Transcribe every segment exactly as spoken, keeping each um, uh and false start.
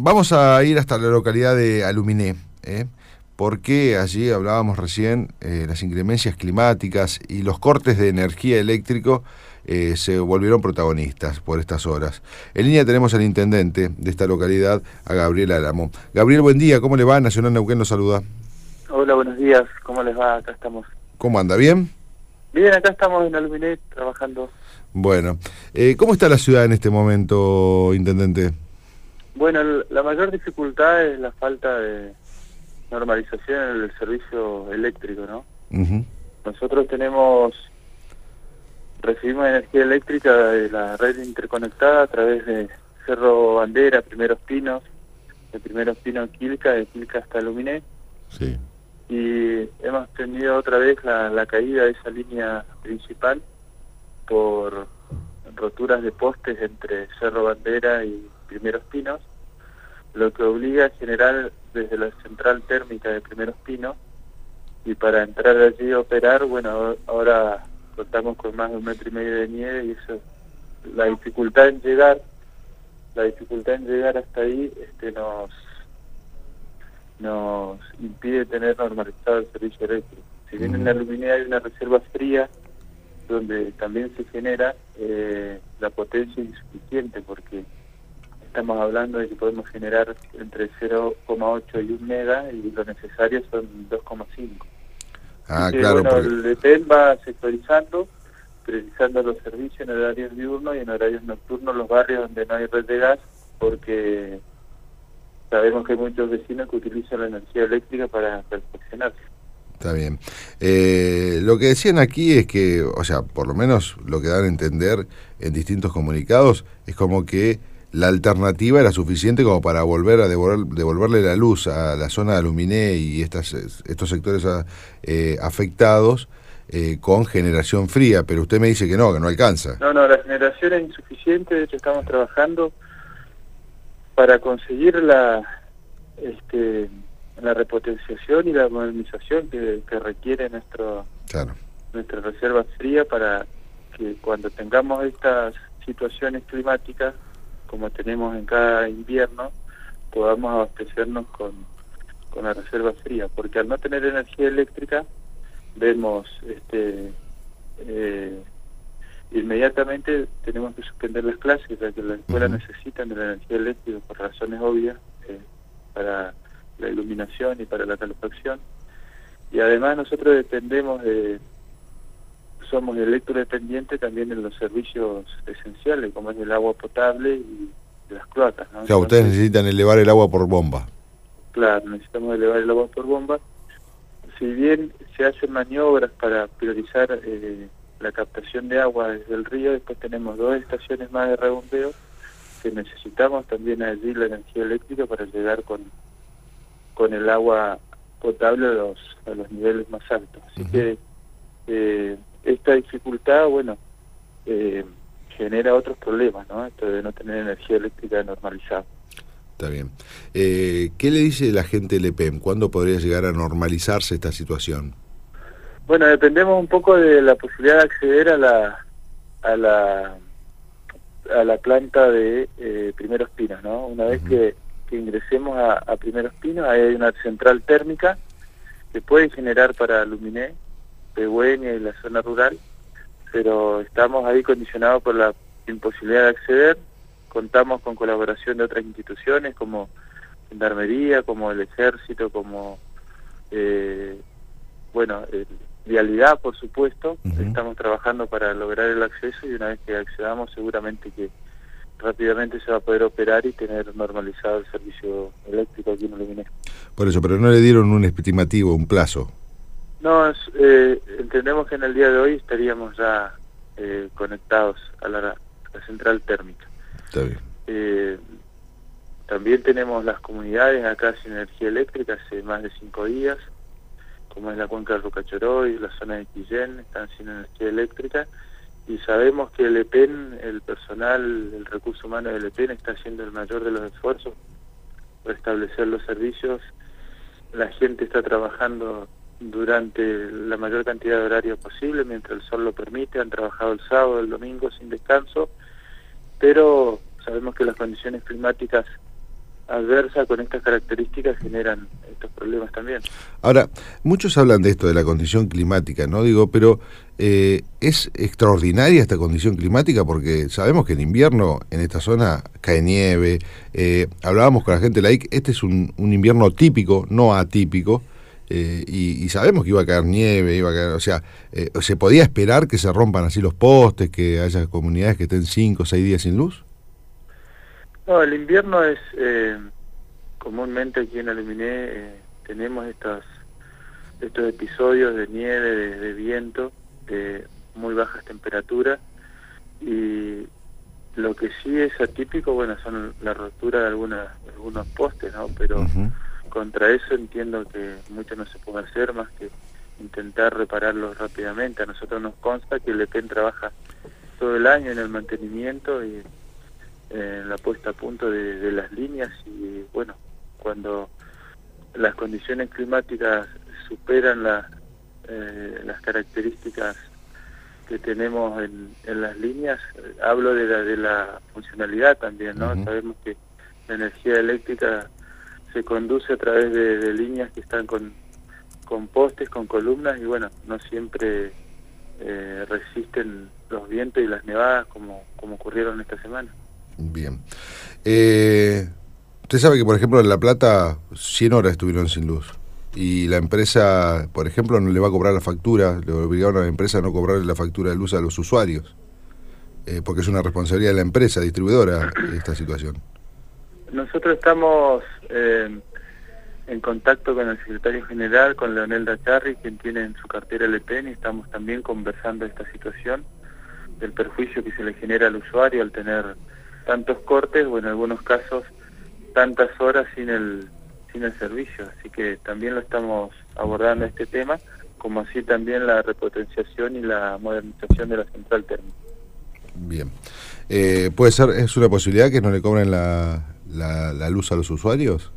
vamos a ir hasta la localidad de Aluminé, ¿eh? Porque allí hablábamos recién, eh, las inclemencias climáticas y los cortes de energía eléctrica eh, se volvieron protagonistas por estas horas. En línea tenemos al intendente de esta localidad, a Gabriel Álamo. Gabriel, buen día, ¿cómo le va? Nacional Neuquén lo saluda. Hola, buenos días, ¿cómo les va? Acá estamos. ¿Cómo anda? ¿Bien? Bien, acá estamos en Aluminé trabajando. Bueno, eh, ¿cómo está la ciudad en este momento, intendente? Bueno, el, la mayor dificultad es la falta de normalización en el servicio eléctrico, ¿no? Uh-huh. Nosotros tenemos, recibimos energía eléctrica de la red interconectada a través de Cerro Bandera, Primeros Pinos, de Primeros Pinos Quilca, de Quilca hasta Aluminé. Sí. Y hemos tenido otra vez la, la caída de esa línea principal por roturas de postes entre Cerro Bandera y Primeros Pinos, lo que obliga a generar desde la central térmica de Primeros Pinos, y para entrar allí a operar, bueno, ahora contamos con más de un metro y medio de nieve, y eso, la dificultad en llegar, la dificultad en llegar hasta ahí este, nos nos impide tener normalizado el servicio eléctrico. Si bien en la Aluminé hay una reserva fría donde también se genera, eh, la potencia es insuficiente, porque estamos hablando de que podemos generar entre cero coma ocho y un mega, y lo necesario son dos coma cinco. Ah, que, claro. Bueno, Porque... el E P E N va sectorizando, priorizando los servicios en horarios diurnos y en horarios nocturnos los barrios donde no hay red de gas, porque sabemos que hay muchos vecinos que utilizan la energía eléctrica para perfeccionarse. Está bien. Eh, lo que decían aquí es que, o sea, por lo menos lo que dan a entender en distintos comunicados, es como que la alternativa era suficiente como para volver a devolver, devolverle la luz a la zona de Aluminé y estas, estos sectores eh, afectados eh, con generación fría, pero usted me dice que no, que no alcanza. No, no, la generación es insuficiente. De hecho estamos trabajando para conseguir la este la repotenciación y la modernización que, que requiere nuestro claro. nuestra reserva fría, para que cuando tengamos estas situaciones climáticas como tenemos en cada invierno, podamos abastecernos con, con la reserva fría, porque al no tener energía eléctrica vemos este eh, inmediatamente tenemos que suspender las clases, ya que las escuelas uh-huh. necesitan de la energía eléctrica por razones obvias, eh, para la iluminación y para la calefacción. Y además nosotros dependemos de, somos electrodependientes también en los servicios esenciales, como es el agua potable y las cloacas, ¿no? O sea, ustedes Entonces, necesitan elevar el agua por bomba. Claro, necesitamos elevar el agua por bomba. Si bien se hacen maniobras para priorizar eh, la captación de agua desde el río, después tenemos dos estaciones más de rebombeo que necesitamos también allí la energía eléctrica para llegar con con el agua potable a los a los niveles más altos. Así uh-huh. que eh, esta dificultad, bueno, eh, genera otros problemas, ¿no? Esto de no tener energía eléctrica normalizada. Está bien. Eh, ¿Qué le dice la gente del E P E M? ¿Cuándo podría llegar a normalizarse esta situación? Bueno, dependemos un poco de la posibilidad de acceder a la a la a la planta de eh, Primeros Pinos, ¿no? Una vez uh-huh. que, que ingresemos a, a Primeros Pinos, ahí hay una central térmica que puede generar para Aluminé, Pehuen y la zona rural, pero estamos ahí condicionados por la imposibilidad de acceder. Contamos con colaboración de otras instituciones como Gendarmería, como el Ejército, como eh, bueno, el Vialidad, por supuesto. Uh-huh. Estamos trabajando para lograr el acceso, y una vez que accedamos seguramente que rápidamente se va a poder operar y tener normalizado el servicio eléctrico aquí en Aluminé. Por eso, pero no le dieron un estimativo, un plazo. No, es, eh, entendemos que en el día de hoy estaríamos ya eh, conectados a la, a la central térmica. Está bien. Eh, también tenemos las comunidades acá sin energía eléctrica hace más de cinco días, como es la cuenca del Rucachoroy, la zona de Quillén, están sin energía eléctrica, y sabemos que el E P E N, el personal, el recurso humano del E P E N está haciendo el mayor de los esfuerzos por establecer los servicios. La gente está trabajando durante la mayor cantidad de horarios posible, mientras el sol lo permite. Han trabajado el sábado, el domingo sin descanso, pero sabemos que las condiciones climáticas adversa con estas características generan estos problemas también. Ahora, muchos hablan de esto, de la condición climática, ¿no? Digo, pero eh, ¿es extraordinaria esta condición climática? Porque sabemos que en invierno en esta zona cae nieve, eh, hablábamos con la gente de la I C, este es un, un invierno típico, no atípico, eh, y, y sabemos que iba a caer nieve, iba a caer, o sea, eh, ¿se podía esperar que se rompan así los postes, que haya comunidades que estén cinco o seis días sin luz? No, el invierno es, eh, comúnmente aquí en Aluminé eh, tenemos estos, estos episodios de nieve, de, de viento, de muy bajas temperaturas, y lo que sí es atípico, bueno, son la rotura de, algunas, de algunos postes, ¿no? Pero uh-huh. Contra eso entiendo que mucho no se puede hacer más que intentar repararlos rápidamente. A nosotros nos consta que el E P E N trabaja todo el año en el mantenimiento y en la puesta a punto de, de las líneas, y bueno, cuando las condiciones climáticas superan la, eh, las características que tenemos en, en las líneas, eh, hablo de la, de la funcionalidad también, ¿no? Uh-huh. Sabemos que la energía eléctrica se conduce a través de, de líneas que están con, con postes, con columnas, y bueno, no siempre eh, resisten los vientos y las nevadas como, como ocurrieron esta semana. Bien. Eh, usted sabe que, por ejemplo, en La Plata cien horas estuvieron sin luz. Y la empresa, por ejemplo, no le va a cobrar la factura, le obligaron a la empresa a no cobrarle la factura de luz a los usuarios. Eh, porque es una responsabilidad de la empresa distribuidora esta situación. Nosotros estamos eh, en contacto con el secretario general, con Leonel Dacharri, quien tiene en su cartera el E P E N, y estamos también conversando esta situación del perjuicio que se le genera al usuario al tener tantos cortes o en algunos casos tantas horas sin el sin el servicio, así que también lo estamos abordando este tema, como así también la repotenciación y la modernización de la central térmica. Bien, eh, ¿puede ser, es una posibilidad que no le cobren la, la, la luz a los usuarios?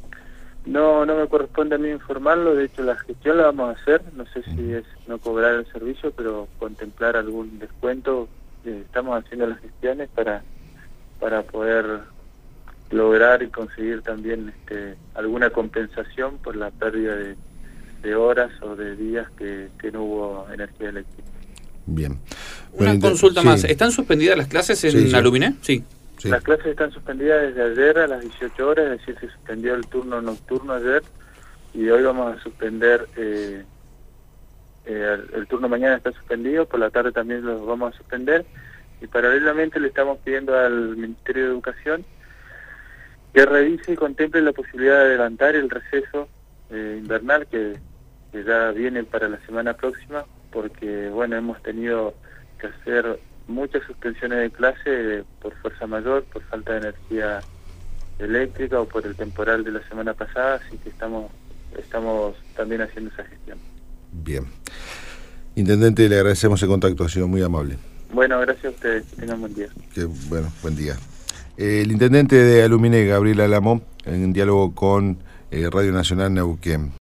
No, no me corresponde a mí informarlo, de hecho la gestión la vamos a hacer, no sé si es no cobrar el servicio, pero contemplar algún descuento, eh, estamos haciendo las gestiones para para poder lograr y conseguir también este, alguna compensación por la pérdida de, de horas o de días que, que no hubo energía eléctrica. Bien. Una bueno, consulta sí. más, ¿están suspendidas las clases en sí, sí. Aluminé? Sí. sí. Las clases están suspendidas desde ayer a las dieciocho horas, es decir, se suspendió el turno nocturno ayer, y hoy vamos a suspender, eh, eh, el, el turno mañana está suspendido, por la tarde también lo vamos a suspender, y paralelamente le estamos pidiendo al Ministerio de Educación que revise y contemple la posibilidad de adelantar el receso eh, invernal que, que ya viene para la semana próxima, porque bueno, hemos tenido que hacer muchas suspensiones de clase por fuerza mayor, por falta de energía eléctrica o por el temporal de la semana pasada, así que estamos, estamos también haciendo esa gestión. Bien. Intendente, le agradecemos el contacto, ha sido muy amable. Bueno, gracias a ustedes, que tengan buen día. Que, bueno, buen día. Eh, el intendente de Aluminé, Gabriel Alamó, en diálogo con eh, Radio Nacional Neuquén.